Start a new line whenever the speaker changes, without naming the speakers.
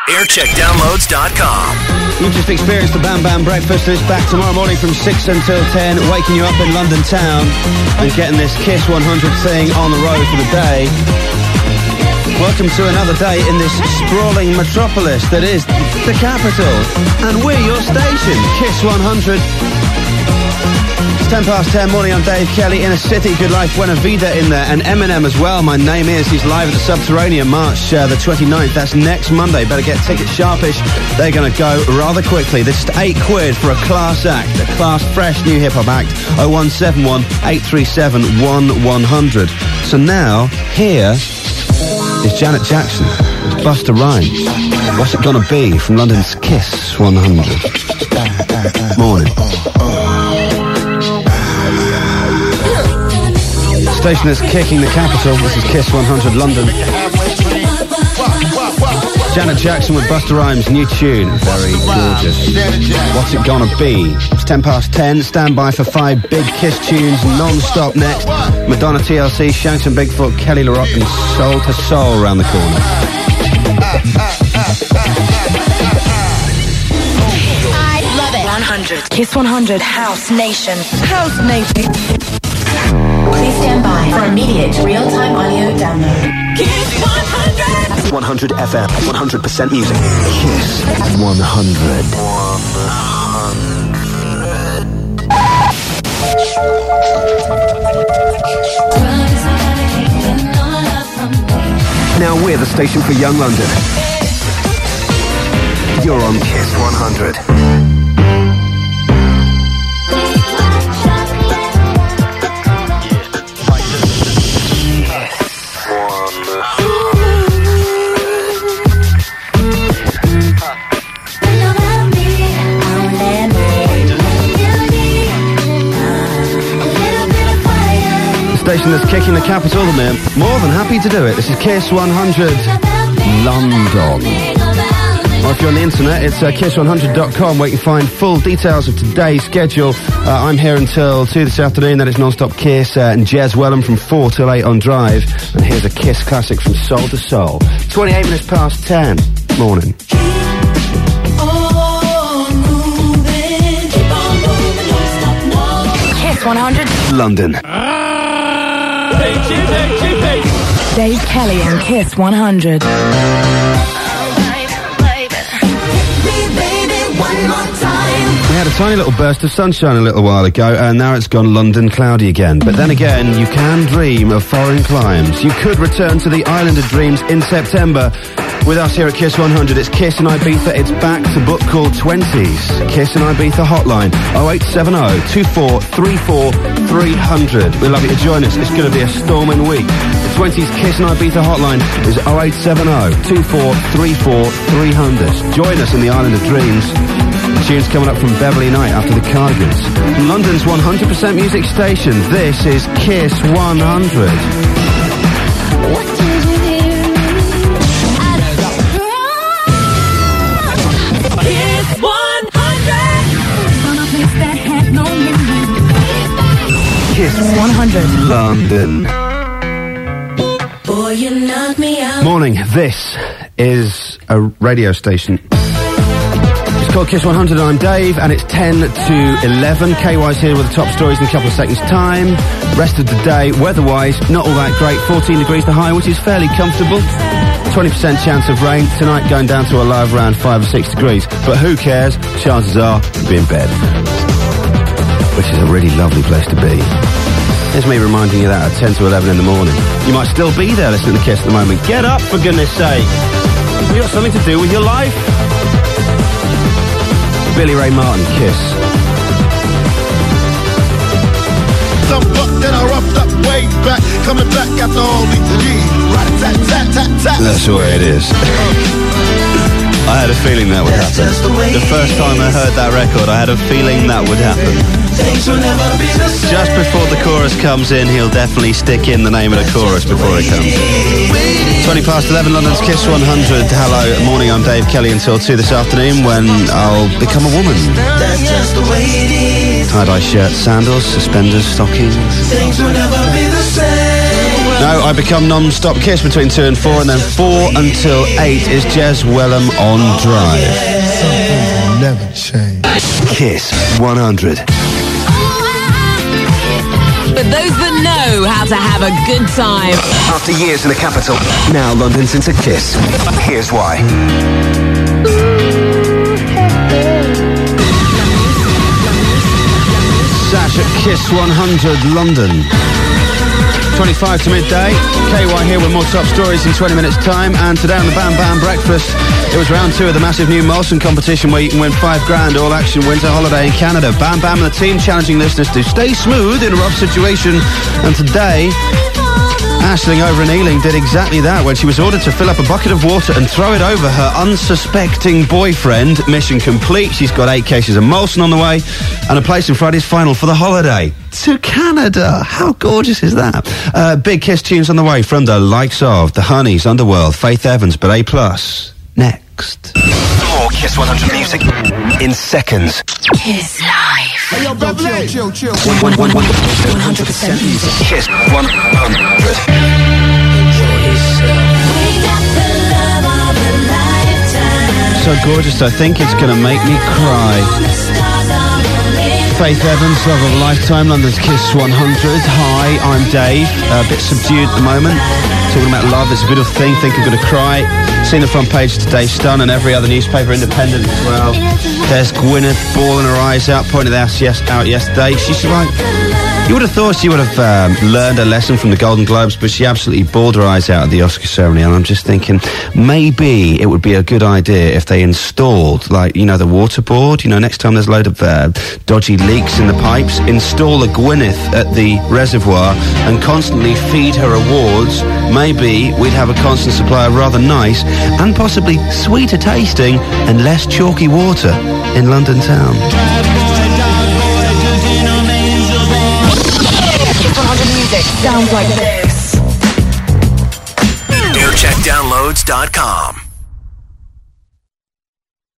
aircheckdownloads.com.
You've just experienced the Bam Bam Breakfast. It's back tomorrow morning from 6 until 10, waking you up in London town and getting this Kiss 100 thing on the road for the day. Welcome to another day in this sprawling metropolis that is the capital. And we're your station, Kiss 100. It's 10 past 10 morning. I'm Dave Kelly. Inner City, Good Life, Buena Vida in there. And Eminem as well. My name is. He's live at the Subterranean, March the 29th. That's next Monday. Better get tickets sharpish. They're going to go rather quickly. This is £8 for a class act. A class fresh new hip-hop act. 0171 837 1100. So now, here is Janet Jackson with Busta Rhymes. What's it gonna be from London's Kiss 100? Morning. Station that's kicking the capital. This is Kiss 100 London. Janet Jackson with Busta Rhymes, new tune. Very gorgeous. What's it gonna be? It's 10 past 10. Stand by for 5 big Kiss tunes non-stop next. Madonna, TLC, Shanks and Bigfoot, Kelly LaRock and Soul to Soul around the corner.
I love it. 100. Kiss 100. House Nation. House Nation. Please stand by for immediate real-time audio download. Kiss 100.
100 FM, 100% music. Kiss 100. Now we're the station for Young London. You're on Kiss 100.
Station that's kicking the capital, man. More than happy to do it. This is Kiss 100 London. Or if you're on the internet, it's kiss100.com where you can find full details of today's schedule. I'm here until 2 this afternoon. That is non-stop Kiss and Jez Wellham from 4 till 8 on Drive. And here's a Kiss classic from Soul to Soul. 28 minutes past 10. Morning.
Kiss 100
London.
Dave Kelly on Kiss 100.
We had a tiny little burst of sunshine a little while ago, and now it's gone London cloudy again. But then again, you can dream of foreign climes. You could return to the island of dreams in September. With us here at Kiss 100, it's Kiss and Ibiza. It's back to book call 20s. Kiss and Ibiza hotline 0870 2434 300. We'd love you to join us. It's going to be a storming week. The 20s Kiss and Ibiza hotline is 0870 2434 300. Join us in the island of dreams. The tune's coming up from Beverly Knight after the Cardigans. From London's 100% music station, this is Kiss 100. Kiss 100 London.
Boy, you knock me out.
Morning, this is a radio station. It's called Kiss 100 and I'm Dave, and it's 10 to 11. KY's here with the top stories in a couple of seconds' time. Rest of the day, weather-wise, not all that great. 14 degrees the high, which is fairly comfortable. 20% chance of rain. Tonight going down to a low of around 5 or 6 degrees. But who cares? Chances are you'll be in bed. Which is a really lovely place to be. Here's me reminding you that at 10 to 11 in the morning. You might still be there listening to Kiss at the moment. Get up, for goodness sake. You got something to do with your life. Billy Ray Martin, Kiss.
Some buck that I roughed up way back, coming back after all these years. Rat-a-tat-tat-tat-tat.
That's the way it is. I had a feeling that would happen. The first time I heard that record, I had a feeling that would happen. Just before the chorus comes in, he'll definitely stick in the name of the chorus before it comes. 20 past 11, London's Kiss 100. Hello, morning, I'm Dave Kelly until 2 this afternoon when I'll become a woman. Tie-dye shirt, sandals, suspenders, stockings.
Things will never be the same.
No, I become non-stop Kiss between 2 and 4, and then 4 until 8 is Jez Wellham on Drive.
Something will never change.
Kiss 100.
For those that know how to have a good time.
After years in the capital, now London's into Kiss. Here's why.
Sash at Kiss 100 London. 25 to midday. KY here with more top stories in 20 minutes' time. And today on the Bam Bam Breakfast, it was round 2 of the massive new Molson competition where you can win $5,000 all-action winter holiday in Canada. Bam Bam and the team challenging listeners to stay smooth in a rough situation. And today, Aisling over in Ealing did exactly that when she was ordered to fill up a bucket of water and throw it over her unsuspecting boyfriend. Mission complete. She's got 8 cases of Molson on the way and a place in Friday's final for the holiday to Canada. How gorgeous is that? Big Kiss tunes on the way from the likes of The Honeys, Underworld, Faith Evans, but A+. Next.
More Kiss 100 music in seconds.
Kiss Live.
Hey, yo, Beverly. Chill.
100% music.
Kiss 100.
So gorgeous, I think it's going to make me cry. Faith Evans, Love of a Lifetime, London's Kiss 100. Hi, I'm Dave. A bit subdued at the moment. Talking about love, it's a good thing. Think I'm going to cry. Seen the front page today, Stun, and every other newspaper independent as well. There's Gwyneth bawling her eyes out, pointed out yesterday. She's like, you would have thought she would have learned a lesson from the Golden Globes, but she absolutely bawled her eyes out at the Oscar ceremony. And I'm just thinking, maybe it would be a good idea if they installed, like, you know, the water board. You know, next time there's a load of dodgy leaks in the pipes, install a Gwyneth at the reservoir and constantly feed her awards. Maybe we'd have a constant supply of rather nice and possibly sweeter tasting and less chalky water in London town.
100 music sounds like this.
NewCheckDownloads.com